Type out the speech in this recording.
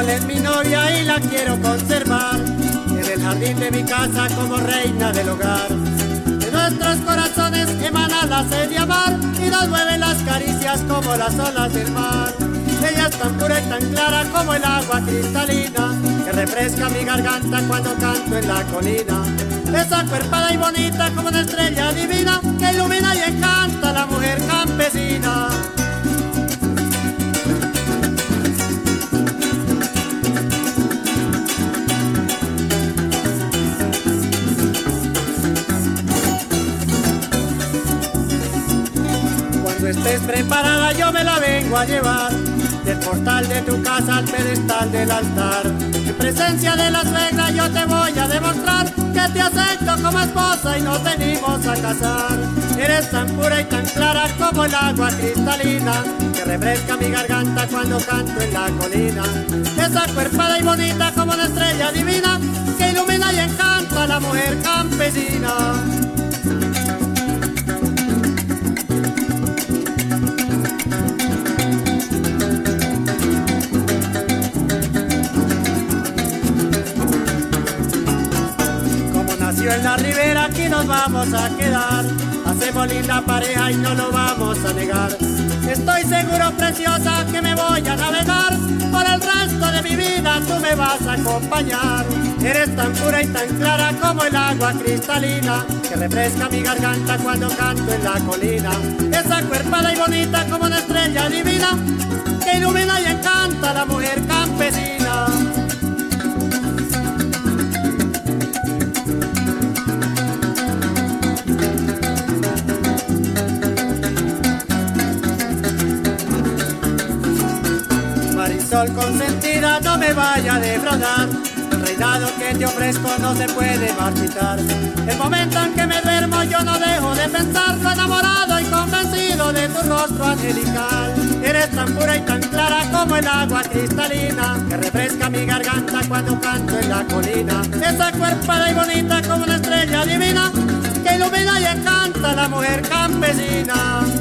es mi novia y la quiero conservar en el jardín de mi casa como reina del hogar. De nuestros corazones emana la sed de amar y nos mueven las caricias como las olas del mar. Ella es tan pura y tan clara como el agua cristalina que refresca mi garganta cuando canto en la colina. Es acuerpada y bonita como una estrella divina que ilumina y encanta a la mujer campesina. Cuando estés preparada yo me la vengo a llevar del portal de tu casa al pedestal del altar. En presencia de la suegra yo te voy a demostrar que te acepto como esposa y nos venimos a casar. Eres tan pura y tan clara como el agua cristalina que refresca mi garganta cuando canto en la colina. Es acuerpada y bonita como una estrella divina que ilumina y encanta a la mujer campesina. En la ribera aquí nos vamos a quedar, hacemos linda pareja y no lo vamos a negar. Estoy seguro, preciosa, que me voy a navegar, por el resto de mi vida tú me vas a acompañar. Eres tan pura y tan clara como el agua cristalina que refresca mi garganta cuando canto en la colina. Es acuerpada y bonita como una estrella divina que ilumina y encanta a la mujer campesina. Marisol consentida, no me vaya a defraudar, el reinado que te ofrezco no se puede marchitar. El momento en que me duermo yo no dejo de pensar, lo enamorado y convencido de tu rostro angelical. Eres tan pura y tan clara como el agua cristalina que refresca mi garganta cuando canto en la colina. Es acuerpada y bonita como una estrella divina que ilumina y encanta a la mujer campesina.